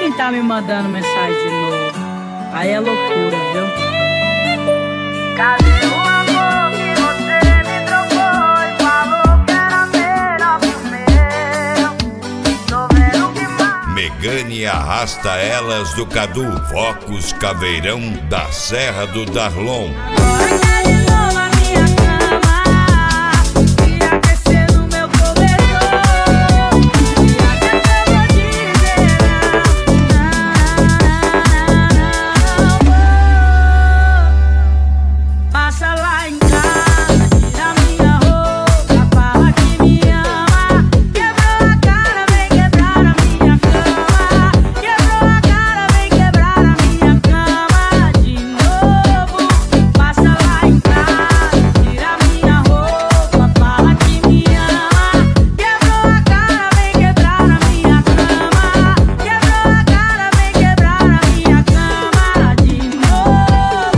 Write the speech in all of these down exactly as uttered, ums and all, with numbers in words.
quem tá me mandando mensagem de novo. Aí é loucura, viu? Cadê o amor que você me trocou e falou que era melhor que o meu? Tô vendo que mais. Megane arrasta elas do Cadu. Focos Caveirão da Serra do Darlon. Agora quer de novo a minha cama e aquecer no meu cobertor. E aquecer eu vou dizer não, não. Passa lá em casa, tira minha roupa, fala que me ama. Quebrou a cara, vem quebrar a minha cama. Quebrou a cara, vem quebrar a minha cama de novo. Passa lá em casa, tira minha roupa, fala que me ama. Quebrou a cara, vem quebrar a minha cama. Quebrou a cara, vem quebrar a minha cama de novo.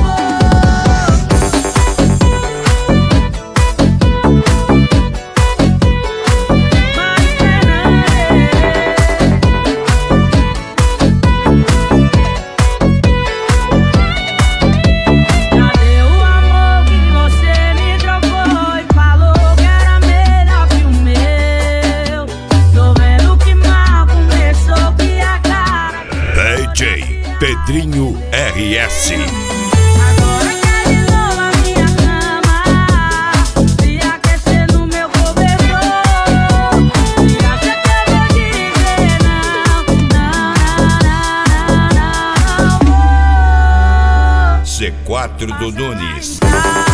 Cadê o amor que você me trocou e falou que era melhor que o meu? Tô vendo que mal começou que a cara. D J Pedrinho R S. Agora quer de novo a minha cama e aquecer no meu cobertor. E acha que eu vou dizer não, não, não, não, não. C quatro do Nunes. Passa lá em casa.